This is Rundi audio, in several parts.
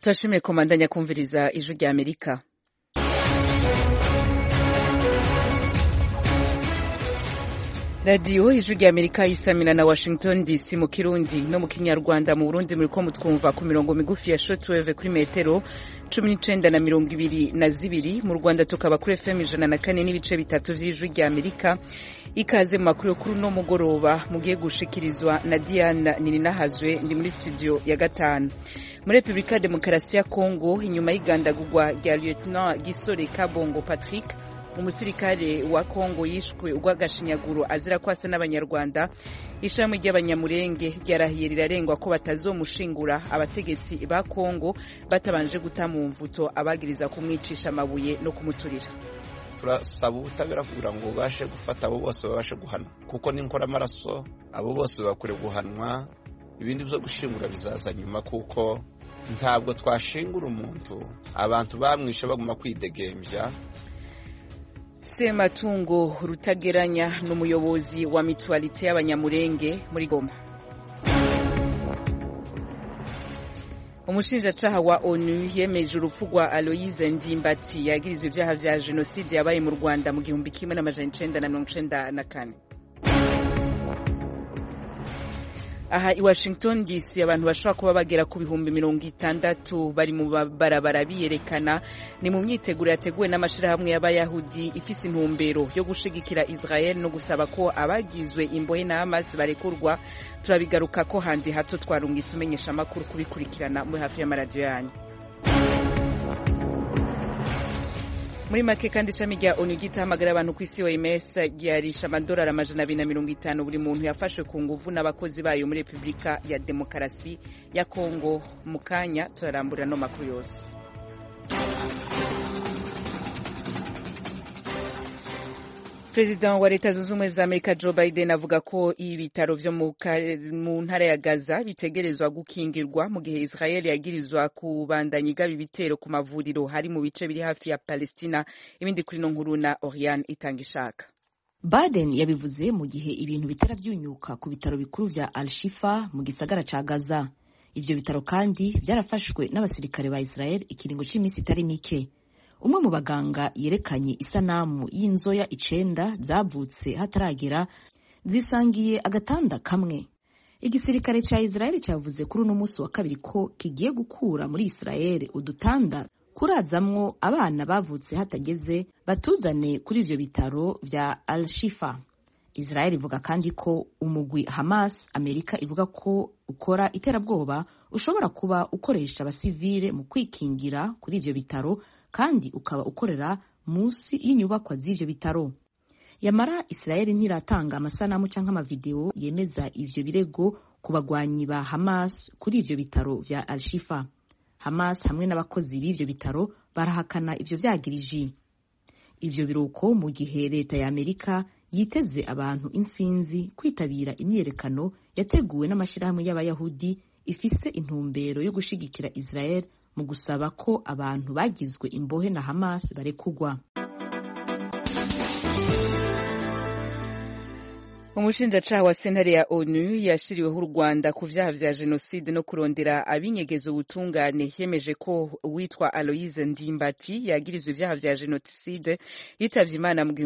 turashimiye komandanya kumviriza ijwi rya Amerika. Radio ijwi rya Amerika isamina na Washington DC mu Kirundi no mu Kinyarwanda. Mu Burundi muriko mutwumva ku mirongo migufi ya shortwave kuri metero 19 na 22, mu Rwanda tukaba kuri FM 104 n'ibice bitatu vy'ijwi rya Amerika. Ikaze mu makuru kuri no mugoroba mugiye gushikirizwa na Diana Nininahazwe, ndi muri studio ya gatanu. Muri Republika Demokarasi ya Kongo, inyuma y'igandagurwa rya Lieutenant Gisore Kabongo Patrick, umusirikare wa Kongo yishwe urw'agashinyaguro azira kwasa n'abanyarwanda, ishami ry'abanyamurenge ryarahiye rirarengwa ko batazomushingura abategetsi ba Kongo batabanje guta mu mvuto abagiriza kumwicisha amabuye no kumuturira. Turasaba ubutabera kugira ngo bashe gufata abo bose babashe guhanwa, kuko ninkora amaraso abo bose bakure guhanwa, ibindi byo gushingura bizaza nyuma, kuko ntabwo twashingura umuntu abantu bamwishe baguma kwidegembya. Sematungo Rutageranya n'umuyobozi wa mutualite y'abanyamurenge muri Goma. Umushinjacaha wa ONU yemeje urupfu rwa Aloise Ndimbati yagirizwe ivyaha vya jenoside yabaye mu Rwanda mu 1994. Aha i Washington DC abantu bashobora kuba bagera ku bihumbi 60 bari mu barabara biyerekana, ni mu myiteguro yateguwe n'amashirahamwe y'abayahudi ifise intumbero yo gushigikira Israel no gusaba ko abagizwe imbohe na Hamas barekurwa. Turabigaruka ko handi hato twarungitse umenyesha makuru kubikurikirana muri hafi y'amaradiyo yanyu. Muri make kandi ishami rya ONU gitahamagara abantu ku isi OMS ryarisha amadolari 250 buri muntu yafashwe ku nguvu n'abakozi bayo muri Republika ya Demokarasi ya Kongo. Mu kanya turarambura no makuru yose. President wa Leta Zunze Ubumwe za Amerika Joe Biden avuga ko ibitaro vyo mu ntara ya Gaza bitegerezwa gukingirwa mu gihe Israel yagirizwa kubandanya igaba ibitero ku mavuriro hari mu bice biri hafi ya Palestina. Ibindi kuri no nkuru na Oriane Itangishaka. Biden yabivuze mu gihe ibintu bitera byunyuka ku bitaro bikuru vya Al-Shifa mu gisagara ca Gaza. Ivyo bitaro kandi byarafashwe n'abasirikare ba Israel ikiringo c'imisi itari mike. Umwe mu baganga yerekanye isanamu y'inzoya 9 zavutse hataragera zisangiye agatanda kamwe. Igisirikare ca Israel cyavuze kuri uno munsi wa kabiri ko kigiye gukura muri Israel udutanda kurazamwo abana bavutse hatageze batuzane kuri ivyo bitaro vya Al-Shifa. Israel ivuga kandi ko umugwi Hamas Amerika ivuga ko ukora iterabwoba ushobora kuba ukoresha abasivile mu kwikingira kuri ivyo bitaro kandi ukaba ukorera munsi y'inyubakwa z'ivyo bitaro. Yamara Israel ntiratanga amasanamu canke amavideo yemeza ivyo birego ku bagwanyi ba Hamas kuri ivyo bitaro vya Al-Shifa. Hamas hamwe n'abakozi b'ivyo bitaro barahakana ivyo vyagiriji. Ivyo biruko mu gihe leta ya Amerika yiteze abantu insinzi kwitabira imyerekano yateguwe n'amashirahamwe y'abayahudi ifise intumbero yo gushigikira Israel mu gusaba ko abantu bagizwe imbohe na Hamas barekugwa. Umushinjacaha wa sentare ya ONU yashiriweho u Rwanda ku vyaha vya jenoside no kurondera abinyegeza ubutungane yemeje ko uwitwa Aloise Ndimbati yagirizwe ivyaha vya jenoside yitavye Imana mu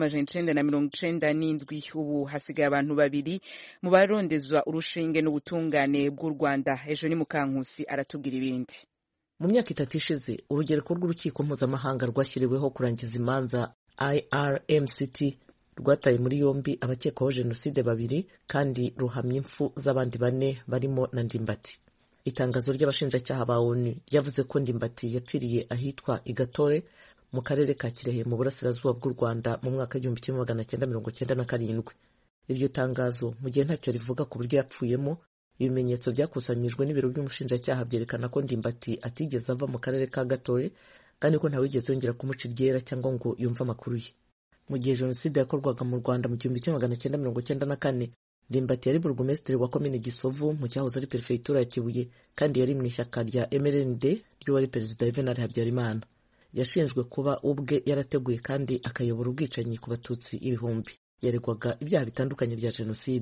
1997. Ubu hasigaye abantu babiri mu barondezwa urushinge n'ubutungane bw'u Rwanda. Ejo ni Mukankusi aratubwira ibindi. Mu myaka 3 ishize urugereko rw'urukiko mpuzamahanga rwashyiriweho kurangiza imanza IRMCT rwataye muri yombi abakekwaho jenoside 2 kandi ruhamya impfu z'abandi 4 barimo na Ndimbati. Itangazo ry'abashinjacyaha ba ONU yavuze ko Ndimbati yapfiriye ahitwa Igatore mu karere ka Kirehe mu burasirazuba bw'u Rwanda mu mwaka 1997. Iryo tangazo mu gihe ntacyo rivuga ku buryo yapfuyemo, ibimenyetso byakusanyijwe n'ibiro by'umushinjacyaha byerekana ko Ndimbati atigeze ava mu karere ka Gatore kandi ko ntawigeze yongera kumuca iryera cyangwa ngo yumve amakuru ye. Mu gihe jenoside yakorwaga mu Rwanda mu 1994, Ndimbati yari burugumesitiri wa komine Gisovu mu cyahoze ari perefegitura ya Kibuye kandi yari mu ishyaka rya MRND ry'uwari perezida Juvenal Habyarimana. Yashinjwe kuba ubwe yarateguye kandi akayobora ubwicanyi ku batutsi ibihumbi. Yaregwaga ibyaha bitandukanye bya jenoside.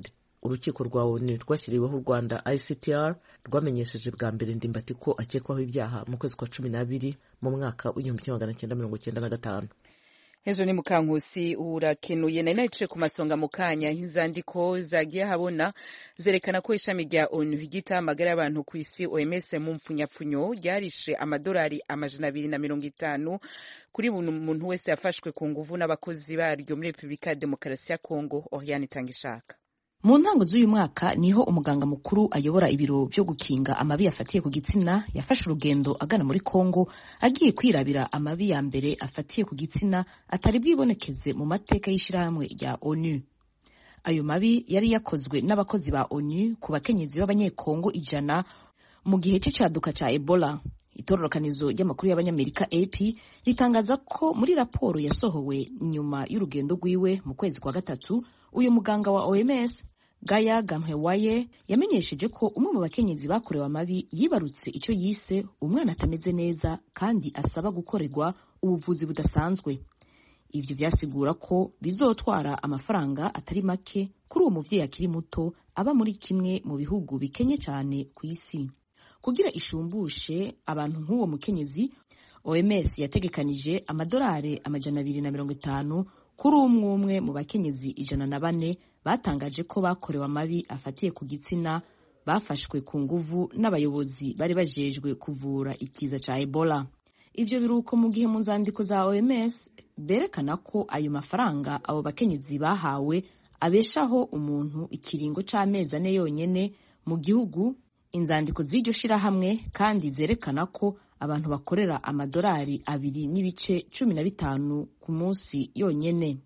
urukiko rwa ONU rwashyiriweho u Rwanda ICTR rwamenyesheje bwa mbere Ndimbati ko akekwaho ibyaha mu kwezi kwa 12 mu mwaka w'1995. Ejo ni Mukankusi urakenuye nari naciye ku masonga mu kanya inzandiko zagiye habona zerekana ko ishami rya ONU ryita amagara y'abantu ku isi OMS mu mpfunyapfunyo ryarishe amadolari 250 kuri buri muntu wese yafashwe ku nguvu n'abakozi baryo muri Repubulika ya Demokarasi ya Kongo. Oriane Itangishaka. Mu ntango z'uyu mwaka niho umuganga mukuru ayobora ibiro byo gukinga amabi afatiye ku gitsina yafashe urugendo agana muri Kongo agiye kwirabira amabi ya mbere afatiye ku gitsina atari bwibonekeze mu mateka y'ishirahamwe rya ONU. Ayo mabi yari yakozwe n'abakozi ba ONU ku bakenyezi b'abanyekongo 100 mu gihe cy'icaduka ca Ebola. Itororokanizo ry'amakuru y'abanyamerika AP ritangaza ko muri raporo yasohowe nyuma y'urugendo rwiwe mu kwezi kwa gatatu, uyu muganga wa OMS Gaya Gamhewaye yamenyesheje ko umwe mu bakenyezi bakorewe amabi yibarutse icyo yise umwana atameze neza kandi asaba gukorerwa ubuvuzi budasanzwe. Ivyo vyasigura ko bizotwara amafaranga atari make kuri uwo muvyeyi akiri muto aba muri kimwe mu bihugu bikenye cyane ku isi. Kugira ishumbushe abantu nk'uwo mukenyezi, OMS yategekanije amadolari 250 kuri umwe mu bakenyezi 104 batangaje ko bakorewe amabi afatiye ku gitsina bafashwe ku nguvu n'abayobozi bari bajejwe kuvura ikiza ca Ebola. Ivyo biruko mu gihe mu nzandiko za OMS berekana ko ayo mafaranga abo bakenyezi bahawe abeshaho umuntu ikiringo c'amezi 4 yonyene mu gihugu. Inzandiko z'iryo shirahamwe kandi zerekana ko abantu bakorera amadolari 2.15 ku munsi yonyene.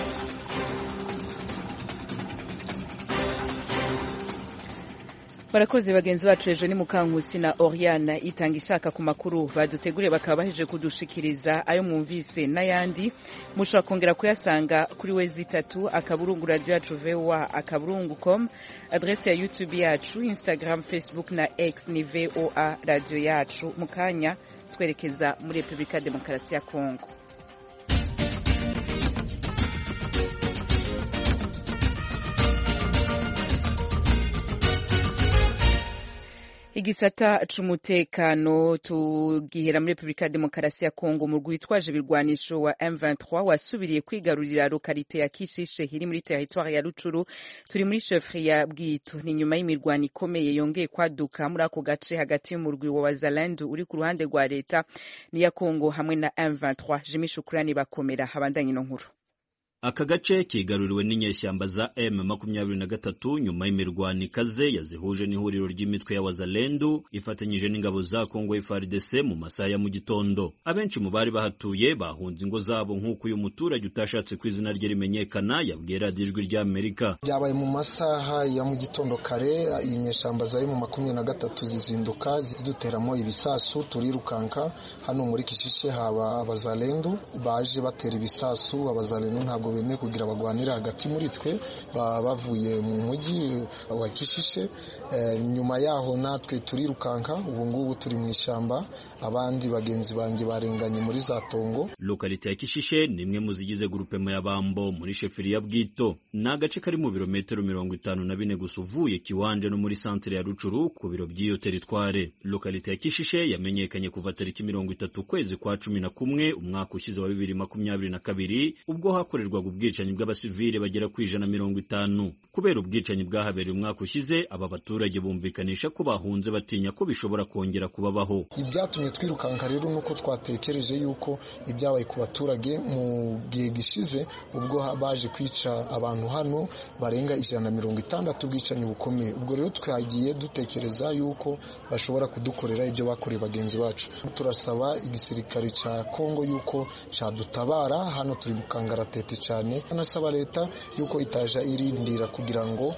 Barakoze bagenzi bacu ejo ni Mukankusi na Oriane Itangishaka ku makuru baduteguriye bakaba baheje kudushikiriza ayo mwumvise n'ayandi mushobora kongera kuyasanga kuri wezi3 akaburungu radio yacu voa.com, adresse ya YouTube yacu, Instagram, Facebook na X ni VOA radio yacu. Mukanya twerekeza muri Repubulika ya Demokarasi ya Kongo. Igisata c'umutekano tugihera muri Repubulika ya Demokarasi ya Kongo. Mu rwitwaje birwanisho wa M23 wasubiriye kwigarurira lokalite ya Kishishe hiri muri territoire ya Rucuru, turi muri chefferie ya Bwito. Ni nyuma y'imirwano ikomeye yongeye kwaduka muri ako gace hagati y'umurwi wa Wazalendo uri ku ruhande rwa leta ni ya Kongo hamwe na M23. Jimmy Shukrani bakomera habandanye no nkuru. Aka gace kigaruriwe n'inyeshyamba za M23 nyuma y'imirwano ikaze yazihuje n'ihuriro ry'imitwe ya Wazalendo ifatanyije n'ingabo za Kongo FARDC mu masaha ya mu gitondo. Abenshi mu bari bahatuye bahunze ingo zabo nk'uko uyu muturage utashatse ku izina rye rimenyekana yabwiye Radio Ijwi rya Amerika. Byabaye mu masaha ya mu gitondo kare, inyeshyamba za M23 zizinduka ziduteramo ibisasu, turirukanka hano muri Kishishe haba Abazalendo baje batera ibisasu. Abazalendo ntabwo bene kugira bagwanira hagati muri twe, bavuye mu mujyi wa Kishishe. Nyuma yaho natwe turirukanka, ubu ngubu turi mu ishyamba, abandi bagenzi banjye barenganye muri za Tongo. Lokalite ya Kishishe ni imwe mu zigize groupement ya Bambo muri chefferie ya Bwito. Ni agace kari mu birometero 54 gusa uvuye Kiwanje no muri centre ya Rucuru ku biro by'iyo teritware. Lokalite ya Kishishe yamenyekanye kuva tariki 30 kwezi kwa 11 umwaka ushize wa 2022 ubwo hakorerwa ubwicanyi bw'abasivile bagera ku 150. Kubera ubwicanyi bwahabereye umwaka ushize, aba baturage bumvikanisha ko bahunze batinya ko bishobora kongera kubabaho. Ibyatumye twirukanka rero nuko twatekereje yuko ibyabaye ku baturage mu gihe gishize ubwo baje kwica abantu hano barenga 160 ubwicanyi bukomeye. Ubwo rero twagiye dutekereza yuko bashobora kudukorera ibyo bakoreye bagenzi bacu. Turasaba igisirikare ca Kongo yuko cadutabara, hano turi mukangaratete cyane. Anasaba leta yuko itaja irindira kugira ngo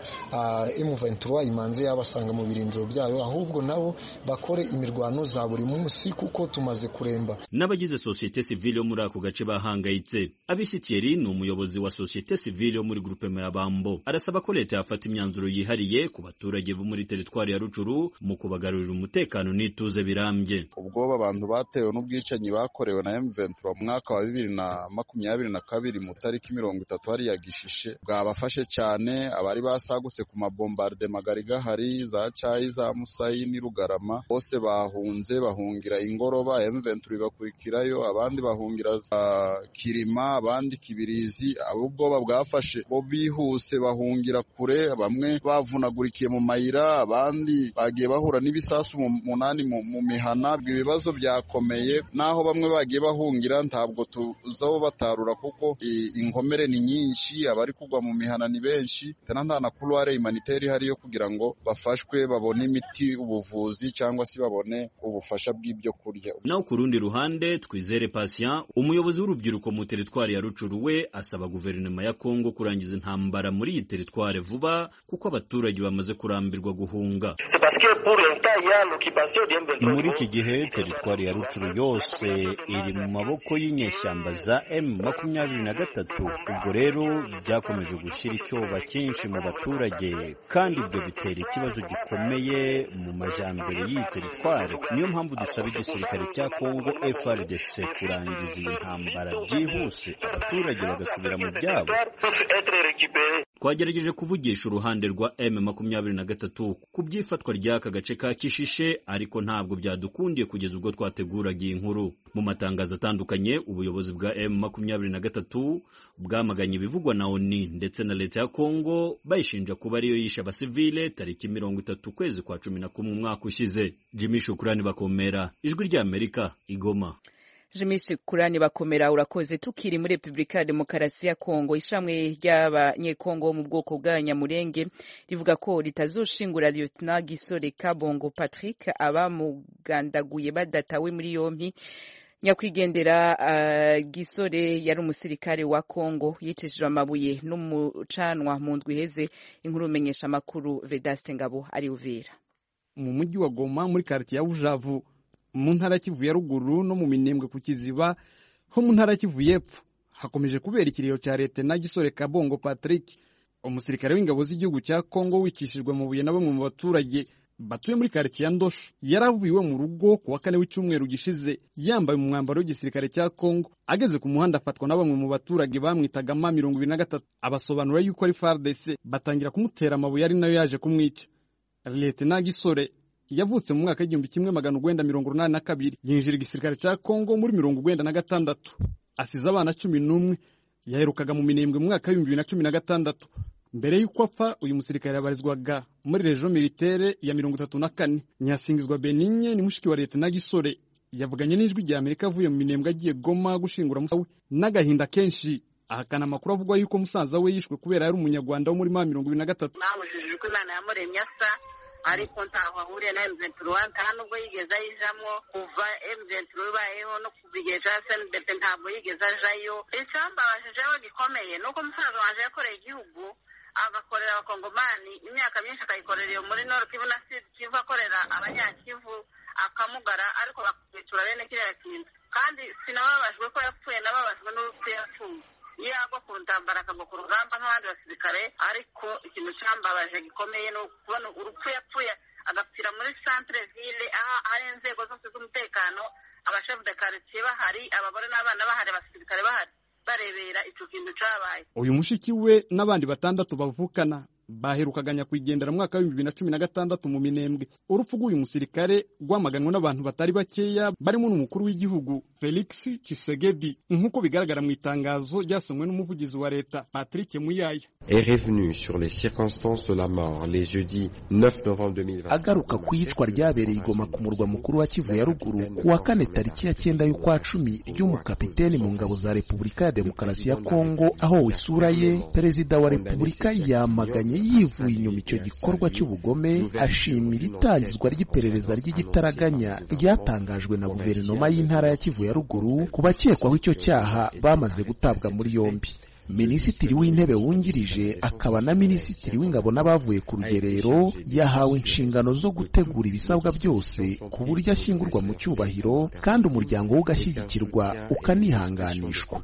M23 imanze yabasanga mu birindiro byayo, ahubwo nabo bakore imirwano za buri munsi kuko tumaze kuremba. N'abagize societe civile yo muri ako gace bahangayitse. Abisitieri ni umuyobozi wa societe civile yo muri groupement ya Bambo, arasaba ko leta yafata imyanzuro yihariye ku baturage bo muri territoire ya Rucuru mu kubagarurira umutekano n'ituze birambye. Ubwo abantu batewe n'ubwicanyi bakorewe na M23 mu mwaka wa 2022 mu tariki tariki 30 hariya Gishishe bwabafashe cyane. Abari basagutse ku mabombarde magari gahari za Cayi za Musayi ni Rugarama bose bahunze bahungira Ingoroba, M23 bakurikirayo, abandi bahungira za Kirima, abandi Kibirizi. Ubwoba bwafashe bo bihuse bahungira kure, bamwe bavunagurikiye mu mayira, abandi bagiye bahura n'ibisasu munani mu mihana. Ibibazo byakomeye, naho bamwe bagiye bahungira ntabwo tuzaho batarura kuko inkomere ni nyinshi, abari kugwa mu mihana ni benshi, nta na couloir humanitaire hariyo kugira ngo bafashwe babone imiti, ubuvuzi cyangwa se babone ubufasha bw'ibyo kurya. Naho ku rundi ruhande Twizere Patient, umuyobozi w'urubyiruko mu teritwari ya Rucuru, we asaba guverinoma ya Kongo kurangiza intambara muri iyi teritwari vuba kuko abaturage bamaze kurambirwa guhunga. Muri iki gihe teritwari ya Rucuru yose iri mu maboko y'inyeshyamba za M23. Ubwo rero byakomeje gushyira icyoba cyinshi mu baturage, kandi ibyo bitera ikibazo gikomeye mu majyambere y'iyi teritwari. Niyo mpamvu dusaba igisirikare cya Kongo FARDC kurangiza iyi ntambara byihuse, abaturage bagasubira mu byabo. Twagerageje kuvugisha uruhande rwa M23 ku byifatwa ry'aka gace ka Kishishe, ariko ntabwo byadukundiye kugeza ubwo twateguraga iyi nkuru. Mu matangazo atandukanye, ubuyobozi bwa M23 bwamaganye ibivugwa na ONU ndetse na leta ya Kongo, bayishinja kuba ariyo yishe abasivile tariki 30 kwezi kwa 11 umwaka ushize. Jimmy Shukrani Bakomera, Ijwi rya Amerika, Igoma. Jimmy Shukrani Bakomera, urakoze. Tukiri muri Republika ya Demokarasi ya Kongo, ishamwe ry'abanyekongo mu bwoko bwa Nyamurenge rivuga ko ritazoshingura Lieutenant Gisore Kabongo Patrick abamugandaguye badatawe muri yompi. Nyakwigendera Gisore yari umusirikare wa Kongo yicishijwe amabuye n'umucanwa mu ndwi heze. Inkuru menyesha makuru Vedaste Ngabo ari Uvira. Mu mujyi wa Goma muri quartier ya Bujavu mu ntara Kivu ya ruguru no mu Minembwe ku Kiziba ho mu ntara Kivu y'epfo hakomeje kubera ikiriyo cya Lieutenant Gisore Kabongo Patrick, umusirikare w'ingabo z'igihugu cya Kongo wicishijwe mu buye na bamwe mu baturage batuye muri quartier ya Ndosho. Yaravuye mu rugo ku wa kane w'icyumweru gishize yambaye mu mwambaro w'igisirikare cya Kongo. Ageze ku muhanda afatwa na bamwe mu baturage bamwitaga ma 23, abasobanura yuko ari FARDC, batangira kumutera amabuye ari nayo yaje kumwica. Lieutenant Gisore yavutse mu mwaka w'igihumbi 1982, yinjira igisirikare cya Kongo muri 1996, asize abana 11. Yaherukaga mu Minembwe mu mwaka w'ibihumbi 2016. Mbere y'uko apfa, uyu musirikare yabarizwaga muri region militaire ya 34. Nyasingizwa Benigne ni mushiki wa Lieutenant Gisore, yavuganye n'Ijwi rya Amerika avuye mu Minembwe agiye Goma gushingura musawe n'agahinda kenshi. Ahakana amakuru avuga yuko musaza we yishwe kubera yari umunyarwanda wo muri 2023. Namujije ko Imana yamuremye asa, ariko ntaho ahuriye na M23, nta nubwo yigeze ayijamo kuva M23 bayeho no kubigeje SNDP, ntabwo yigeze ajayo. Icyambabashijeho gikomeye nuko musaza wanje yakoreye igihugu, agakorera abakongomani imyaka myinshi, akayikorera iyo muri Nord Kivu na Sud Kivu, akorera abanyakivu akamugara, ariko bakwitura bene kiriya kintu. Kandi sinababajwe ko yapfuye, nababajwe n'urupfu yapfuye. Yagwa ku ntambara akagwa ku rugamba nk'abandi basirikare, ariko ikintu cyambabaje gikomeye no kubona urupfu yapfuye agapfira muri centre ville, aho hari inzego zose z'umutekano, abashefu de quartier bahari, abagore n'abana bahari, abasirikare bahari barebera icyo kintu cyabaye. Uyu mushiki we n'abandi 6 bavukana baherukaga nyakwigendera mu mwaka wa 2016 mu Minembwe. Urupfu rw'uyu musirikare rwamaganwe n'abantu batari bakeya, barimo n'umukuru w'igihugu Felix Tshisekedi, nk'uko bigaragara mu itangazo ryasomwe n'umuvugizi wa leta Patrick Muyaya. Est revenu sur les circonstances de la mort les jeudi 9 novembre 2020. Agaruka ku yicwa ryabereye Goma ku murwa mukuru wa Kivu ya ruguru ku wa kane tariki ya 9 y'ukwa 10 ry'umukapiteni mu ngabo za Repubulika ya Demokarasi ya Kongo, aho isura ye perezida wa Repubulika yamaganye yivuye inyuma icyo gikorwa cy'ubugome, ashimira itangizwa ry'iperereza ry'igitaraganya ryatangajwe na guverinoma y'intara ya Kivu ya ruguru ku bakekwaho icyo cyaha bamaze gutabwa muri yombi. Minisitiri w'intebe wungirije akaba na minisitiri w'ingabo n'abavuye ku rugerero yahawe inshingano zo gutegura ibisabwa byose ku buryo ashyingurwa mu cyubahiro, kandi umuryango we ugashyigikirwa ukanihanganishwa.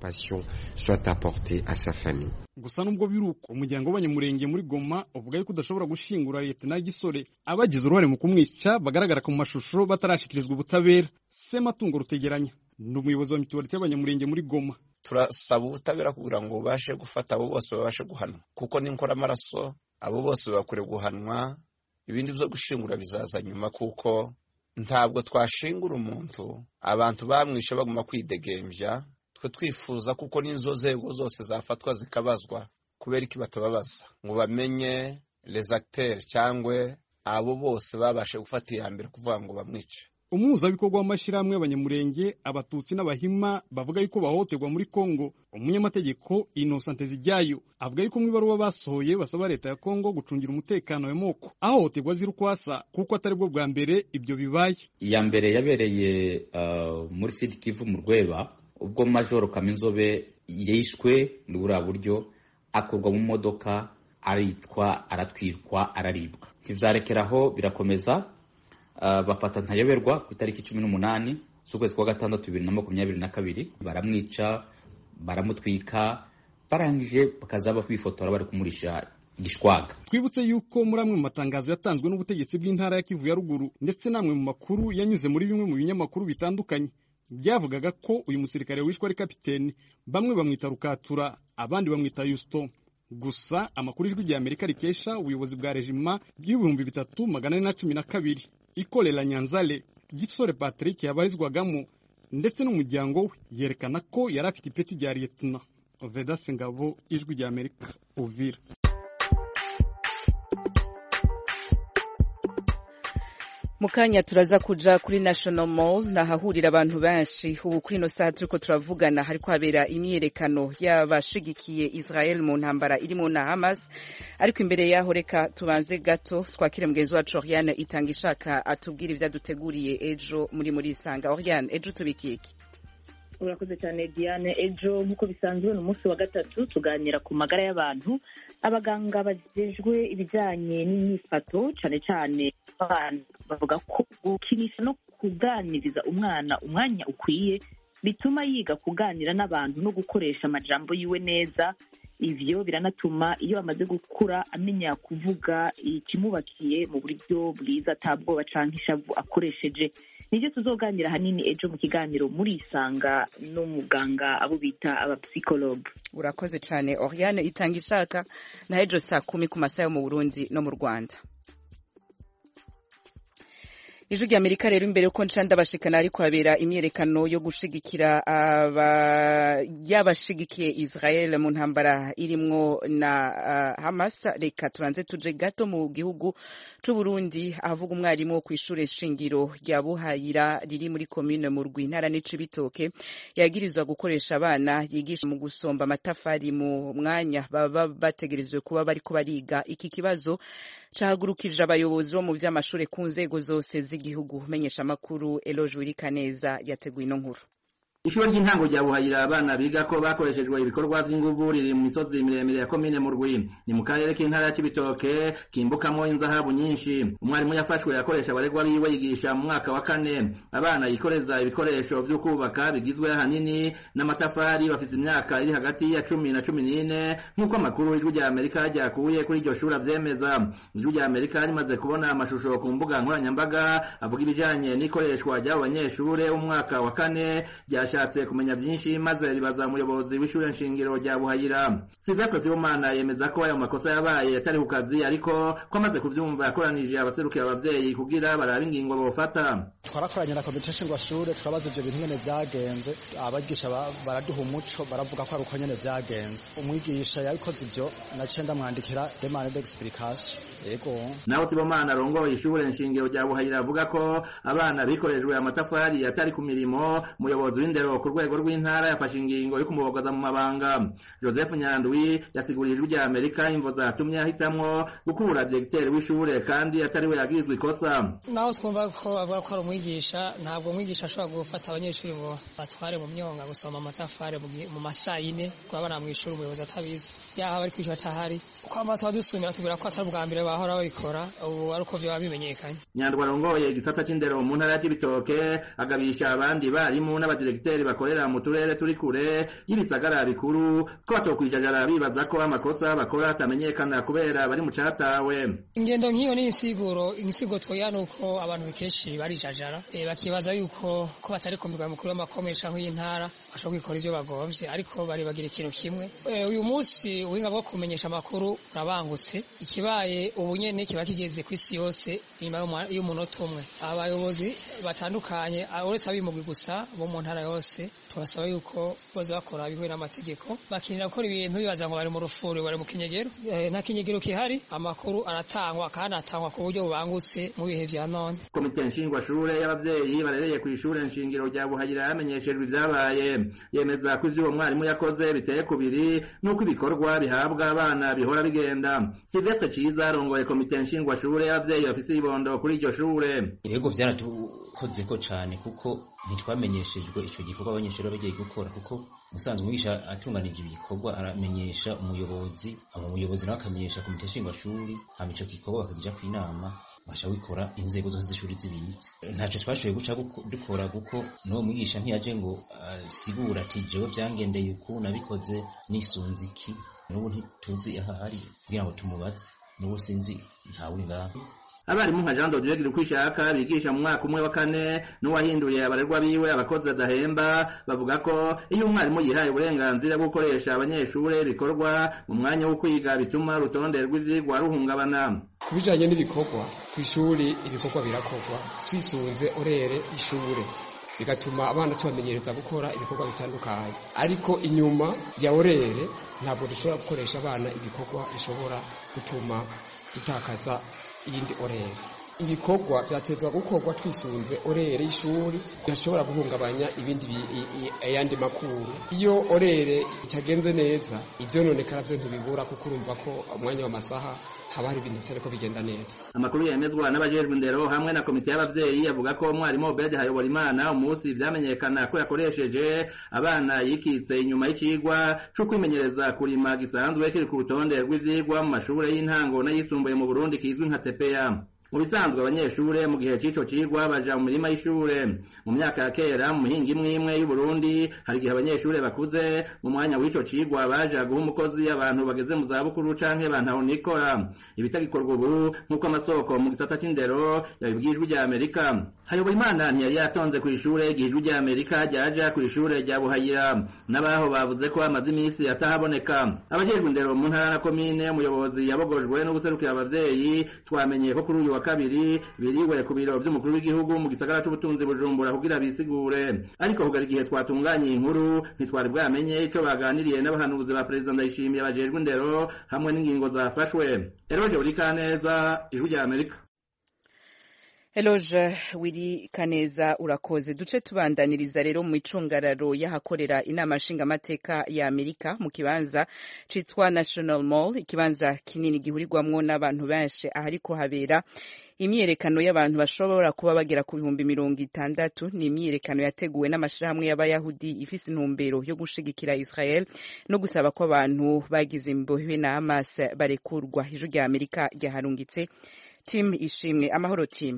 Gusa nubwo biruko, umuryango w'Abanyamurenge muri Goma uvuga yuko udashobora gushingura Lieutenant Gisore abagize uruhare mu kumwica bagaragara ku mashusho batarashikirizwa ubutabera. Sematungo Rutegeranya, ni umuyobozi wa mituwalite y'abanyamurenge muri Goma. Turasaba ubutabera kugira ngo babashe gufata abo bose babashe guhanwa, kuko n'inkora amaraso abo bose bakwiye guhanwa. Ibindi byo gushingura bizaza nyuma, kuko ntabwo twashingura umuntu abantu bamwishe baguma kwidegembya. Twe twifuza kuko n'inzo zego zose zafatwa zikabazwa, kubera iki batababaza ngo bamenye les acteurs cyangwa abo bose babashe gufata iyambere kuvuga ngo bamwice. Umuhuzabikorwa w'amashyirahamwe y'abanyamurenge, abatutsi n'abahima bavuga yuko bahohoterwa muri Kongo. Umunyamategeko Innocent Zijyayo avuga yuko mu ibaruwa basohoye basaba leta ya Kongo gucungira umutekano w'amoko ahohoterwa ziri kwasa, kuko atari bwo bwa mbere ibyo bibaye. Iya mbere yabereye muri Sud Kivu mu Rweba, ubwo Major Kaminzobe yishwe muri buriya buryo, akurwa mu modoka, aritwa, aratwirwa, araribwa. Tivyarekeraho birakomeza. Bafata Ntayoberwa ku itariki 18 z'ukwezi kwa gatandatu 2022, baramwica, baramutwika, barangije bakaza kwifotora bari kumurisha gishwaga. Twibutse yuko muri amwe mu matangazo yatanzwe n'ubutegetsi bw'intara ya Kivu ya ruguru ndetse namwe mu makuru yanyuze muri bimwe mu binyamakuru bitandukanye, byavugaga ko uyu musirikare wishwe ari kapiteni, bamwe bamwita Rukatura, abandi bamwita Yusto. Gusa amakuru ijwi rya Amerika rikesha ubuyobozi bwa regima bw'3412 ikorera Nyanzale, Gisore Patrick yabarizwagamo ndetse n'umuryango we, yerekana ko yari afite ipeti rya Lieutenant. Vedaste Ngabo, ijwi rya Amerika, Uvira. Mukanya turaza kuja kuri National Mall nahahurira abantu benshi. Ubu kuri no saha turiko turavugana hariko habera imyerekano y'abashigikiye Israel mu ntambara irimo na Hamas. Ariko imbere yaho reka tubanze gato twakire mugenzi wacu Oriane Itangishaka atubwira ivyaduteguriye ejo muri Isanga. Oriane, ejo tubikiki? Urakoze cyane Diane. Ejo nkuko bisanzwe no munsi wa gatatu tuganira ku magara y'abantu. Abaganga bajejwe ibijanye n'imyifato cyane cyane bavuga ko gukinisha no kuganiriza umwanya ukwiye bituma yiga kuganira n'abantu no gukoresha amajambo yiwe neza. Ivyo biranatuma iyo amaze gukura amenya kuvuga ikimubakiye mu buryo bwiza atabwoba canke ishavu akoresheje. Nivyo tuzoganira hanini ejo mu kiganiro muri Isanga n'umuganga abo bita abapsychologue. Urakoze cyane Oriane Itangishaka, na ejo saa 10 ku masaha yo mu Burundi no mu Rwanda. Ijwi rya Amerika rero imbere yuko ncanda bashikana ariko habera imyerekano yo gushigikira y'abashigikiye Israel mu ntambara irimwo na Hamas. Reka turanze tuje gato mu gihugu c'u Burundi ahavuga umwarimu wo kw'ishure shingiro rya Buhayira riri muri commune mu Rwintara n'Cibitoke yagirizwa gukoresha abana yigisha mu gusomba amatafari mu mwanya baba bategerezwe kuba bariko bariga. Iki kibazo cahagurukije abayobozi bo mu vy'amashure ku nzego zose z'igihugu. Menyesha makuru Eloge Wirikaneza yateguye ino nkuru. Ishuri ry'intango rya Buhayira abana biga ko bakoreshejwe ibikorwa vy'inguvu riri mu misozi miremire ya komine mu Rwi, ni mu karere k'intara ya Cibitoke kimbukamo inzahabu nyinshi. Umwarimu yafashwe yakoresha abaregwa biwe yigisha mu mwaka wa 4 abana yikoreza ibikoresho vyo kubaka bigizwe hanini n'amatafari, bafite imyaka iri hagati ya 10 na 14 nk'uko amakuru ijwi rya Amerika ryakuye kuri iryo shuri avyemeza. Ijwi rya Amerika rimaze kubona amashusho ku mbuga nkoranyambaga avuga ibijanye n'ikoreshwa ry'abo banyeshure mu mwaka wa 4 yashatse kumenya byinshi maze ribaza umuyobozi w'ishure nshingiro rya Buhayira. Sylvestre Sibomana yemeza ko ayo makosa yabaye atari ku kazi, ariko ko amaze kuvyumva yakoranije abaserukira abavyeyi kugira barabe ingingo bofata. Twarakoranye na komite nshingwashure turabaza ivyo bintu nyene vyagenze, abagisha baraduha umuco baravuga ko ari uko nyene vyagenze. Umwigisha yabikoze ivyo naciye ndamwandikira demande d'explication. Yego naho Sibomana arongoye ishure nshingiro rya Buhayira avuga ko abana bikorejwe amatafari atari ku mirimo. Umuyobozi w'indero ku rwego rw'intara yafashe ingingo yo kumubogoza mu mabanga. Joseph Nyandwi yasiguriye ijwi rya Amerika imvo zatumye ahitamwo gukura directeur w'ishure kandi atari we yagizwe ikosa. Naho twumva ko avuga ko ari umwigisha, ntabwo umwigisha ashobora gufata abanyeshuri ngo batware mu myonga gusoma amatafari mu masaha 4 kuba bana mu ishuri umuyobozi atabizi. Yaha bari kwishwa atahari kwama twadusumira tubwira ko atari ubwa mbere bahora babikora ubu ari uko byaba bimenyekanye. Nyandwa rongoye igisata c'indero mu ntara y'Ibitoke agabisha abandi barimu n'abadirekiteri bakorera mu turere turi kure y'ibisagara bikuru ko batokwijajara bibaza ko amakosa bakora atamenyekana kubera bari mu catawe. Ingendo nk'iyo ni insigo twoya nuko abantu bikeshi barijajara bakibaza yuko ko batari kumbirwa mukuru w'amakomesha nk'intara bashobora gukora ivyo bagomvye ariko bari bagira ikintu kimwe. Uyu munsi ubuhinga bwo kumenyesha amakuru urabangutse ikibaye ubunyene kiba kigeze kw'isi yose inyuma y'umunota umwe. Abayobozi batandukanye uretse abimugwi gusa bo mu ntara yose tubasaba yuko boza bakora bihuye n'amategeko bakinira gukora ibintu bibaza ngo bari mu rufuri bari mu kinyegero nta kinyegero kihari amakuru aratangwa kandi atangwa ku buryo bubangutse mu bihe vya none. Komite nshingwashure y'abavyeyi barereye kw'ishure nshingiro rya Buhayira yamenyeshejwe ivyabaye yemeza ko ivyo uwo mwarimu yakoze biteye kubiri n'uko ibikorwa bihabwa abana bihora bigenda. Sylvestre Ciza arongoye komite nshingwashure y'abavyeyi bafise ibondo kuri iryo shure. Ibego vyaratukozeko cane kuko ntitwamenyeshejwe ico gikorwa abanyeshuri bagiye gukora kuko musanzwe umwigisha atunganije ibikorwa aramenyesha umuyobozi nawe akamenyesha komite nshingwashuri hama ico gikorwa bakagija kw'inama basha wikora inzego zose z'ishuri zibizi. Ntaco twashoboye guca dukora kuko n'uwo mwigisha ntiyaje ngo sigura ati jewe vyangendeye uku nabikoze nisunze iki n'ubu ntituzi ahari kugira ngo tumubaze n'ubu sinzi ntawe ngaho. Abarimu nka Jean Dodieu Girukwishaka bigisha mu mwaka umwe wa kane n'uwahinduye abarerwa biwe abakozi adahemba bavuga ko iyo umwarimu yihaye uburenganzira bwo gukoresha abanyeshure bikorwa mu mwanya wo kwiga bituma urutonde rw'ivyigwa ruhungabana. Kubijanye n'ibikorwa kw'ishuri ibikorwa birakorwa twisunze orere ishure bigatuma abana tubamenyereza gukora ibikorwa bitandukanye ariko inyuma ya orere ntabwo dushobora gukoresha abana ibikorwa bishobora gutuma dutakaza iyindi orere. Ibikorwa vyatezwa gukorwa twisunze orere y'ishuri bishobora guhungabanya ibindi ayandi makuru. Iyo orere itagenze neza ivyononekara vyo ntibibura kuko urumva ko umwanya w'amasaha haba hari ibintu bitariko bigenda neza. Amakuru yemezwa n'abajejwe indero hamwe na komite y'abavyeyi avuga ko umwarimu Obed Hayoborimana umunsi vyamenyekana ko yakoresheje abana yikitse inyuma y'icigwa co kwimenyereza kurima gisanzwe kiri ku rutonde rw'ivyigwa mu mashure y'intango n'ayisumbuye mu Burundi kizwi nka TPA. Mu bisanzwe abanyeshure mu gihe c'ico cigwa baja mu mirima y'ishure. Mu myaka ya kera mu mihinga imwe y'u Burundi hari igihe abanyeshure bakuze mu mwanya w'ico cigwa baja guha umukozi abantu bageze mu zabukuru canke bantahonikora. Ibitagikorwa ubu nk'uko amasoko mu gisata c'indero yabibwijwe rya Amerika. Hayoborimana ntiyari yatonze kw'ishure igihijwe rya Amerika ryaja kw'ishure rya Buhayira n'abaho bavuze ko amaze imisi atahaboneka. Abajejwe indero mu ntara na komine umuyobozi yabogojwe no guserukira abavyeyi twamenye ko kuri uyu wa kabiri biriwe ku biro vy'umukuru w'igihugu mu gisagara c'ubutunzi Bujumbura kugira bisigure ariko kugera igihe twatunganye inkuru ntitwari bwamenye ico baganiriye n'abahanuzi ba Perezida Ndayishimiye bajejwe indero hamwe n'ingingo zafashwe. Eroje Urikaneza ijwi rya Amerika. Eloge Wiri Kaneza urakoze. Duce tubandaniriza rero mu icungararo y'ahakorera inama nshingamateka ya Amerika mu kibanza citwa National Mall, ikibanza kinini gihurirwamwo n'abantu benshi ahariko habera imyiyerekano y'abantu bashobora kuba bagera ku 60,000. Ni imyiyerekano yateguwe n'amashirahamwe y'abayahudi ifise intumbero yo gushigikira Israel no gusaba ko abantu bagize imbohe na Hamas barekurwa. Ijwi rya Amerika ryaharungitse Tim Ishimwe. Amahoro Tim.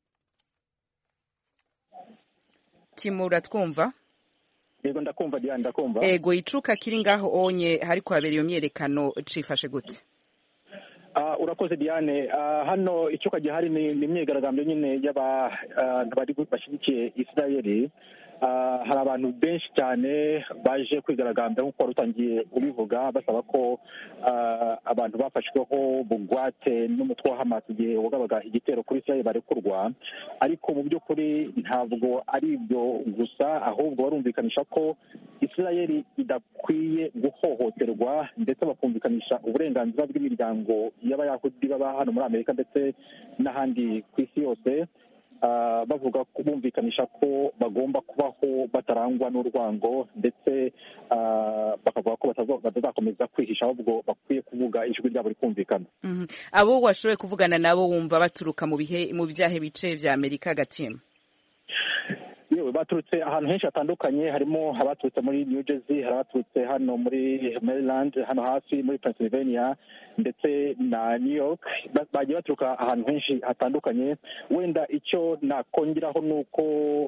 Timu uratwumva? Yego ndakumva Diana ndakumva. Ego icuka kiri ngaho onye hariko habera iyo myerekano cifashe gute? Urakoze Diane, hano icuka gihari ni imyigaragambyo nyine y'abantu bari bashigikiye Israeli. Hari abantu benshi cyane baje kwigaragambya nk'uko rutangiye ubivuga basaba ko abantu bafashweho bugwate n'umutwe wa Hamas igihe wagabaga igitero kuri Israel barekurwa, ariko mu by'ukuri ntabwo ari ibyo gusa, ahubwo barumvikanisha ko Israel idakwiye guhohoterwa ndetse bakumvikanisha uburenganzira bw'imiryango y'abayahudi baba hano muri Amerika ndetse n'ahandi ku isi yose. Bavuga bumvikanisha ko bagomba kubaho batarangwa n'urwango ndetse bakavuga ko batazakomeza kwihisha ahubwo bakwiye kuvuga ijwi ryabo rikumvikana. Abo washoboye kuvugana nabo wumva baturuka mu byahe bice vya Amerika gatima? yewe baturutse ahantu henshi hatandukanye, harimo abaturutse muri New Jersey, hari abaturutse hano muri Maryland, hano hafi muri Pennsylvania ndetse na New York. Bagiye baturuka ahantu henshi hatandukanye. Wenda icyo nakongeraho ni uko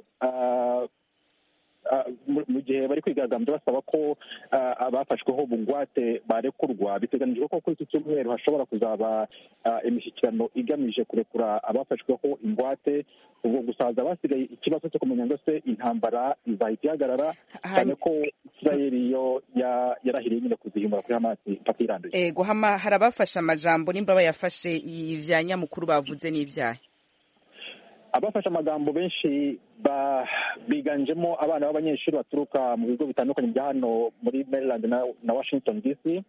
mu gihe bari kwigaragambya basaba ko abafashweho bugwate barekurwa, biteganijwe ko kuri iki cyumweru hashobora kuzaba imishyikirano igamije kurekura abafashweho ingwate. ubwo gusaza basigaye ikibazo cyo kumenya ngo se intambara izahita ihagarara, cyane ko Israeli yo yarahiriye nyine kuzihimura kuri Hamas mpaka iranduye. Hari abafashe amajambo nimba bayafashe ivya nyamukuru bavuze n'ivyahe? Abafashe amagambo benshi biganjemo abana b'abanyeshuri baturuka mu bigo bitandukanye bya hano muri Maryland na Washington DC,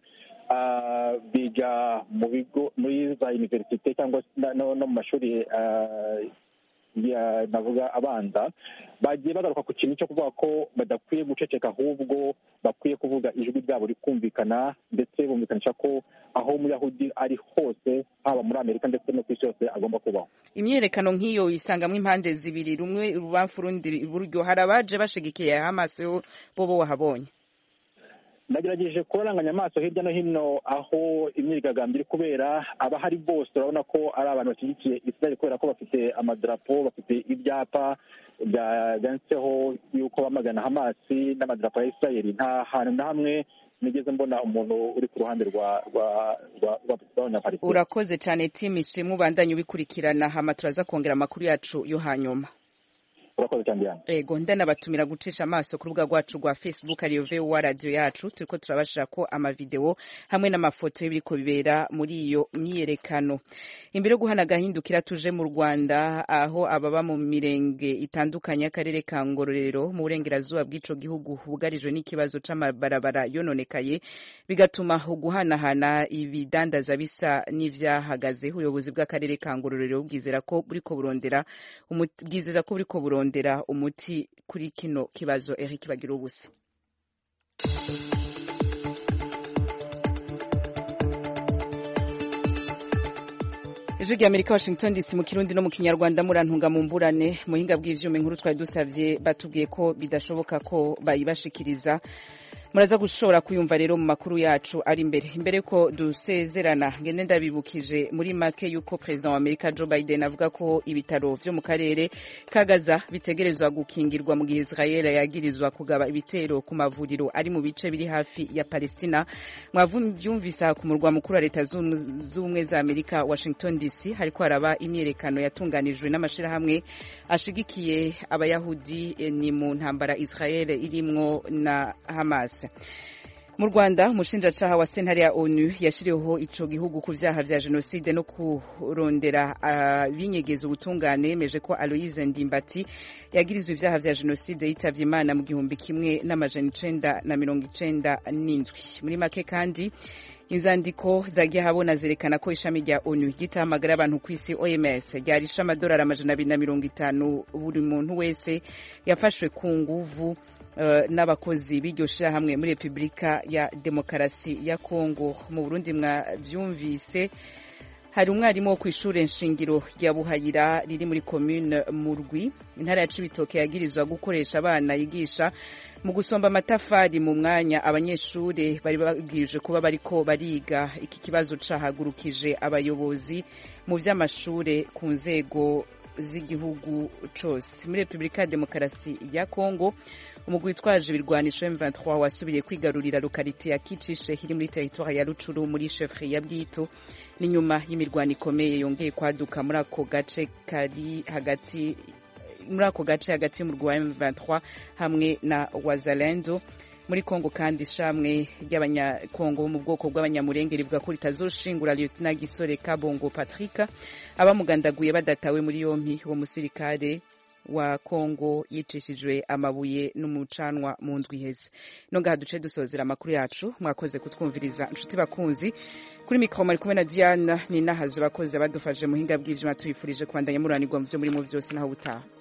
biga mu bigo muri za universite cyangwa no mu mashuri navuga abanza. Bagiye bagaruka ku kintu cyo kuvuga ko badakwiye guceceka, ahubwo bakwiye kuvuga ijwi ryabo rikumvikana, ndetse bumvikanisha ko aho umuyahudi ari hose, haba muri Amerika ndetse no ku isi yose, agomba kubaho. Imyerekano nk'iyo isangamo impande zibiri, rumwe urubamfu urundi iburyo. Hari abaje bashigikiye Hamas bo wahabonye? Nagerageje kuranganya amaso hirya no hino aho imyigaragambyo iri kubera. Abahari bose urabona ko ari abantu bashyigikiye Israel kubera ko bafite amadarapo, bafite ibyapa byanditseho yuko bamagana Hamas n'amadarapo ya Israel. Nta hantu na hamwe nigeze mbona umuntu uri ku ruhande rw'Abanyapalestina. Urakoze cyane Tim Ishimwe, ubandanye ubikurikirana. Hama turaza kongera amakuru yacu yo hanyuma. Ego ndanabatumira gucisha amaso ku rubuga rwacu rwa Facebook ariyo VOA radio yacu. Turiko turabashira ko amavideo hamwe n'amafoto y'ibiriko bibera muri iyo myiyerekano. Imbere yo guhana gahindukira tuje mu Rwanda, aho ababa mu mirenge itandukanye y'akarere ka Ngororero mu burengerazuba bw'ico gihugu bugarijwe n'ikibazo c'amabarabara yononekaye, bigatuma guhanahana ibidandaza bisa n'ivyahagaze. Ubuyobozi bw'akarere ka Ngororero bwizera ko buriko burondera umuti kuri kino kibazo. Eric Bagira ubusa. Ijwi ry'Amerika, Washington DC, mu Kirundi no mu Kinyarwanda. Murantunga mu mburane muhinga bw'ivyuma. Inkuru twari dusavye batubwiye ko bidashoboka ko bayibashikiriza, muraza gushobora kuyumva rero mu makuru yacu ari imbere ko dusezerana. Ngende ndabibukije muri make yuko President wa Amerika Joe Biden avuga ko ibitaro vyo mu karere ka Gaza bitegerezwa gukingirwa mu gihe Israel yagirizwa kugaba ibitero ku mavuriro ari mu bice biri hafi ya Palestina. Mwavyumvisa ku murwa mukuru wa Leta z'Ubumwe za Amerika Washington DC, hariko haraba imyerekano yatunganijwe n'amashirahamwe ashigikiye abayahudi ni mu ntambara Israel irimwo na Hamas. Mu Rwanda, umushinjacaha wa sentare ya ONU yashiriweho ico gihugu ku vyaha vya jenoside no kurondera binyegeza ubutungane yemeje ko Aloise Ndimbati yagirizwe ivyaha vya jenoside yitavye Imana mu 1997. Muri make kandi inzandiko zagiye habona zerekana ko ishami rya ONU ryitahamagara abantu ku isi OMS ryarisha amadolari 250 buri muntu wese yafashwe ku nguvu n'abakozi b'iryo shirahamwe muri Repubulika ya Demokarasi ya Kongo. Mu Burundi mwavyumvise, hari umwarimu wo kw'ishure nshingiro rya Buhayira riri muri commune Murwi, intara ya Cibitoke, yagirizwa gukoresha abana yigisha mu gusomba amatafari mu mwanya abanyeshure bari babwirije kuba bariko bariga. Iki kibazo cahagurukije abayobozi mu vy'amashure ku nzego z'igihugu cose. Muri Repubulika ya Demokarasi ya Kongo, umugwi witwaje ibirwanisho M23 wasubiye kwigarurira lokalite ya Kicishe iri muri territoire ya Rucuru muri chefferie ya Bwito, ni nyuma y'imirwano ikomeye yongeye kwaduka muri ako gace hagati mu rwa M23 hamwe na Wazalendo. Muri Kongo kandi ishamwe ry'abanyakongo mu bwoko bw'abanyamurenge rivuga ko ritazoshingura Lieutenant Gisore Kabongo Patrick abamugandaguye badatawe muri yompi. Uwo musirikare wa Kongo yicishijwe amabuye n'umucanwa mu ndwi iheze. Nonga duce dusozera amakuru yacu. Mwakoze kutwumviriza inshuti bakunzi. Kuri mikro mari kumwe na Diana ni nahazo bakoze badufashe muhinga bw'ijima. Tubifurije kwandanya muranirwa mu byo muri mu vyose naho butaha.